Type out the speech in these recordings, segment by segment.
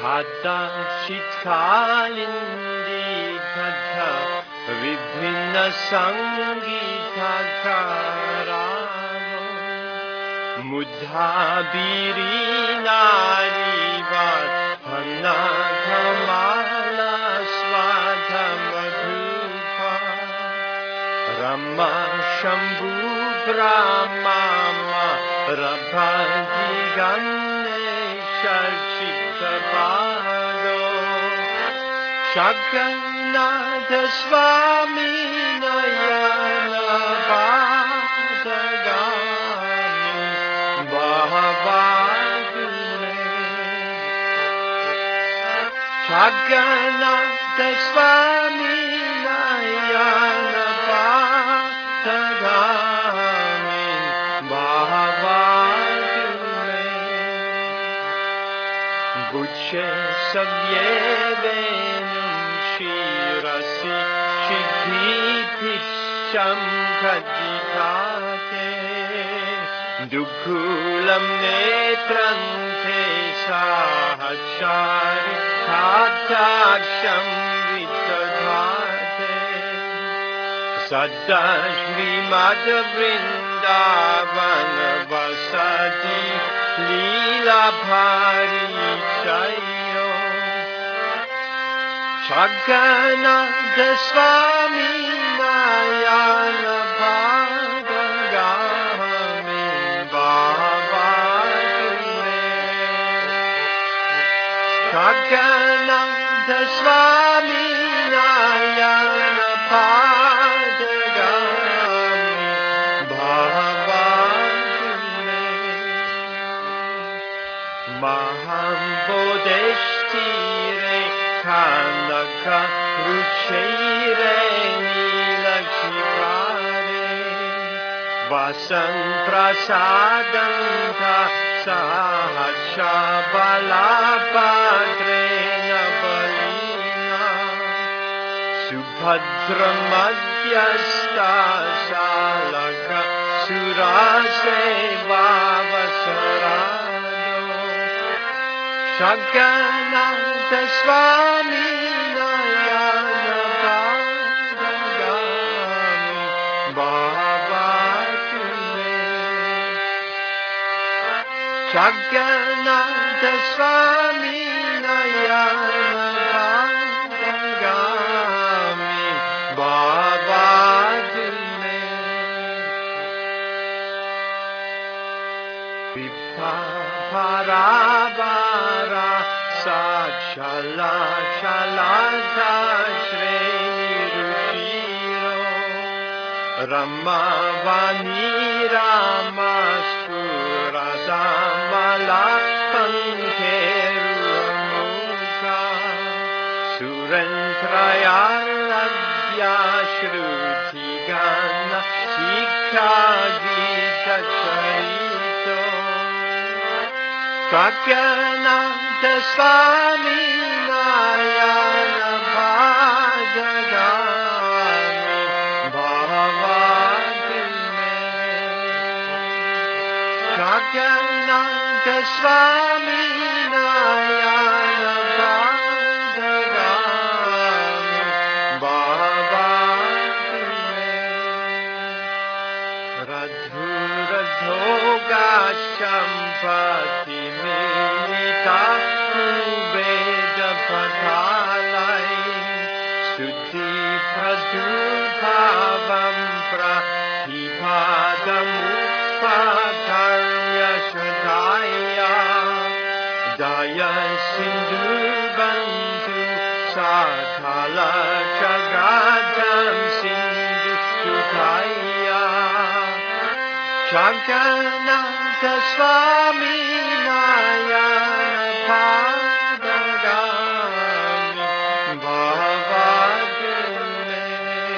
Shitkalindi Katha Vibhinna Sangita Karamo Muddha Birina Rivat Panaghamala Swadhamadhupa Rama Shambhu Brahmama Rabhadigane Shachitapado Shaganatha Swami Nayana Vadagami Bhavadure Shaganatha Swami Nayana Vadagami Bhavadure Buche Savyevenum Shirasi Shikhipicham Kajitate Dukhulam Netrante Sahachari Kataksham Vitadhate Sada Shrimad Vrindavana Vasati Leela Bhari Chayo Shaganatha Swami Nayana Bhadagami Bhavadure Shaganatha Swami Nayana Bhadagami Bhavadure Maham Bodeshtire Kanaka Ruchire Nilakshikare Vasan Prasadanta Sahasha Balapadrena Balina Subhadra Madhyasta Shalaka Suraseva Vasarado Shaganatha Swami Nayana Bhadagami Bhavadure Shaganatha Swami Nayana Bhadagami Bhavadure Vibhavarabhara Sajala Shalata Shreni Ruchiro Ramavani Ramaspuradamala Pankheru Amukha Surentrayaradhya Shrutigana Shikha Gita Charito Shaganatha Swami Nayana Bhadagami Bhavadure Shaganatha Swami Nayana Bhadagami Bhavadure Radhura Dhoga Shampati Milita Veda Pathalai Suddhi Pradubhavam Pratibhadam Upakarya Shadaya Daya Sindhu Bandhu Sadhala Jagadam Sindhu Sudhaya Shaganatha Swami Nayana Bhadagami Bhavadure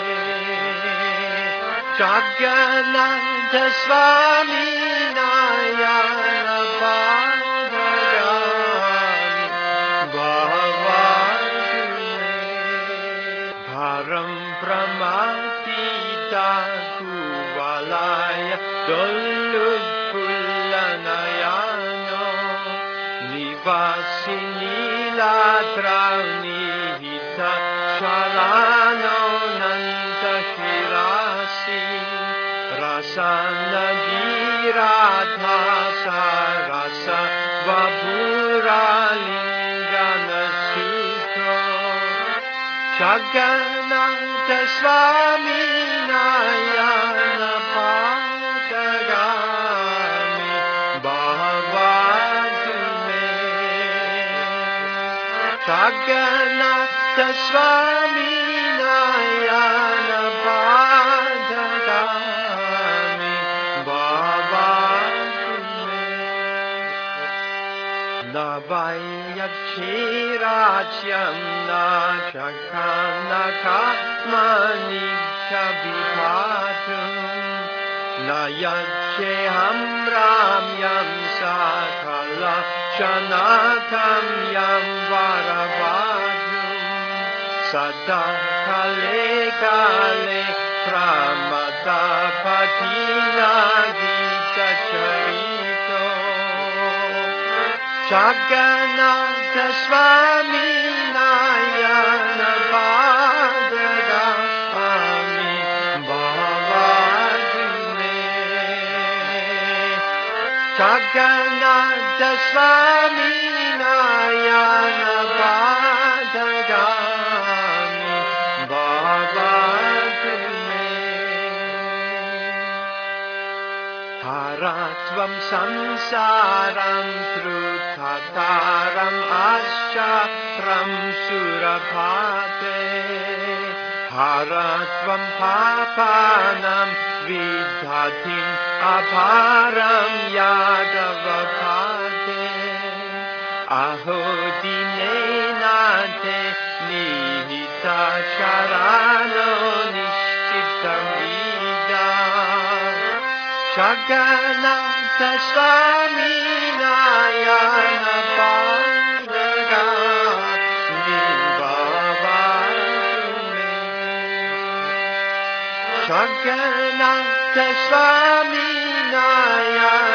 Shaganatha Swami Nayana Bhadagami Bhavadure Bharam Pramatita Kuvalaya Dollu Pulanayano Nivasini Ladraunihita Shalano Nanta Shirasi Rasana Giradha Sarasa Vabhura Lingana Sutro Jagannatha Swami Nayana Padagami Bhavatu Me Jagannatha Swami Nayana Padagami Bhavatu Me Navayakshirajyam Nachakanaka Manika Vibhatum Nayacheham Ramyam Sakala Shanatam Yam Varavadum Sada Kale Kale Pramata Patina Gita Charito Jagannatha Swami Nayana Padagami Bhavatu Me Jagannatha Swami Nayana Padagami Bhavatu Me Haratvam samsaram trutataram asharam surabhate Haratvam papanam vidhatim aparam yadavapate Aho dinenate nihita sharano nishchitam Jagannatha Swami Nayana Padagami Bhavatu Me Jagannatha Swami Nayana